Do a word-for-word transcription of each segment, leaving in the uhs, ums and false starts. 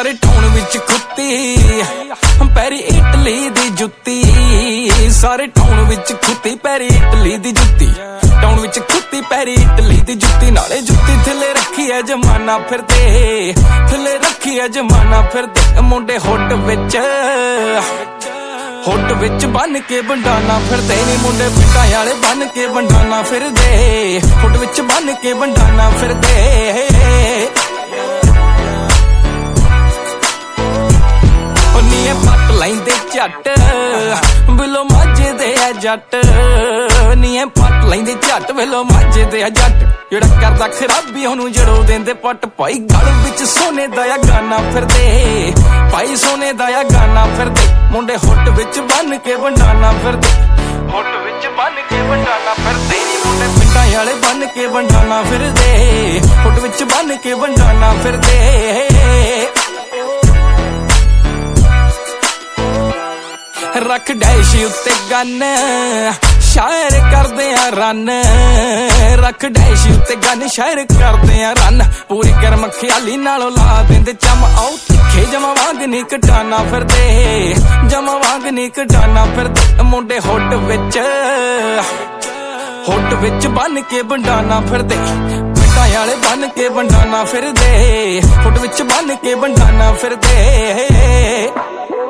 सारे टाउन विच खुत्ती पैरी इटली दी जुत्ती, सारे टाउन विच खुत्ती पैरी इटली दी जुत्ती, टाउन विच खुत्ती पैरी इटली दी जुत्ती, नाले जुत्ती थले रखी है जमाना फिरदे, थले रखी है जमाना फिरदे, मुंडे हुड विच हुड विच बन के बंडाना फिरदे नी, मुंडे पिंडां वाले बन के बंडाना फिरदे, हुड विच बन के बंडाना फिरदे। नीए पट लैंदे झट बिलो माझे दे जट, नीए पट लैंदे झट बिलो माझे दे जट, जेड़ा करदा खराबी ओनू जड़ो देंदे पट, भाई गल विच सोने दा गाना फिरदे, भाई सोने दा गाना फिरदे, मुंडे हुट विच बन के बंडाना फिरदे, हुट विच बन के बंडाना फिरदे, मुंडे पिंडां वाले बन के बंडाना फिरदे, हुट विच बन के बंडाना फिरदे। रख डैश उत्ते गन शायर करदे आ रन, रख डैश उत्ते गन शायर करदे आ रन, पूरी गर्म ख्याली नालों ला देंदे चम, आओ तिखे जमा वांग नी कटाना फिरदे, जमा वांग नी कटाना फिरदे, मुंडे हुड विच हुड विच बन के बंडाना फिरदे, पिंडां वाले बन के बंडाना फिरदे, हुड विच बन के बंडाना फिरदे।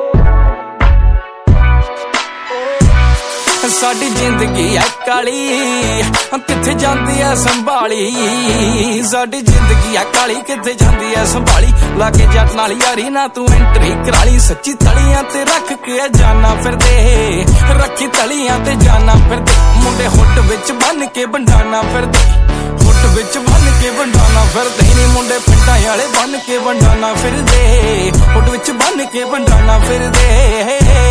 साडी जिंदगी है काली किथे जांदी है संभाली, साडी जिंदगी है काली किथे जांदी है संभाली, लागे जट नाल यारी ना तू एंट्री कराली, सच्ची तलियां ते रख के जाना फिरदे, रखी तलियां ते जाना फिरदे, मुंडे हुड विच बन के बंडाना फिरदे, हुड विच बन के बंडाना फिरदे नी, मुंडे पिंडां वाले बन के बंडाना फिरदे, हुड विच बन के बंडाना फिरदे।